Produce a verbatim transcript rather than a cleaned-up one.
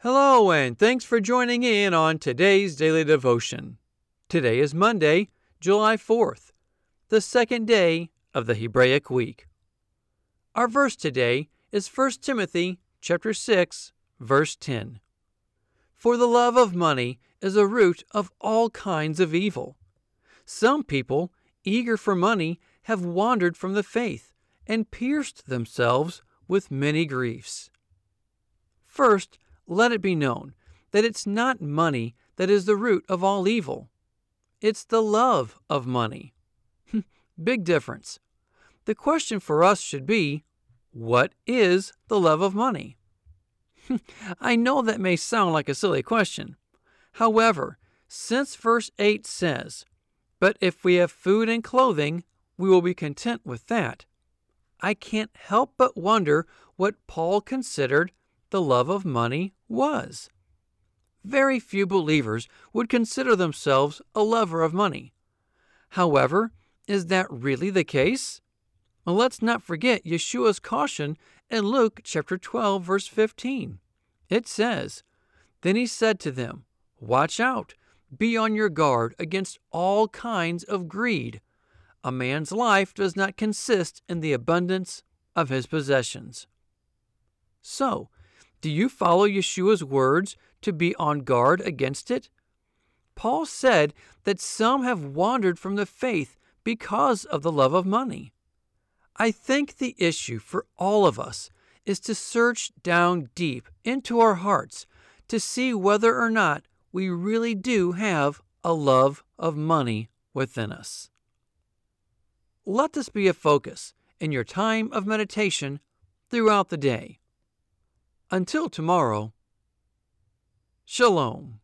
Hello, and thanks for joining in on today's daily devotion. Today is Monday, July fourth, the second day of the Hebraic week. Our verse today is First Timothy chapter six, verse ten. For the love of money is a root of all kinds of evil. Some people, eager for money, have wandered from the faith and pierced themselves with many griefs. First, let it be known that it's not money that is the root of all evil. It's the love of money. Big difference. The question for us should be, what is the love of money? I know that may sound like a silly question. However, since verse eight says, "But if we have food and clothing, we will be content with that," I can't help but wonder what Paul considered the love of money was. Very few believers would consider themselves a lover of money. However, is that really the case? Well, let's not forget Yeshua's caution in Luke chapter twelve, verse fifteen. It says, "Then he said to them, 'Watch out, be on your guard against all kinds of greed. A man's life does not consist in the abundance of his possessions.'" So, do you follow Yeshua's words to be on guard against it? Paul said that some have wandered from the faith because of the love of money. I think the issue for all of us is to search down deep into our hearts to see whether or not we really do have a love of money within us. Let this be a focus in your time of meditation throughout the day. Until tomorrow, Shalom.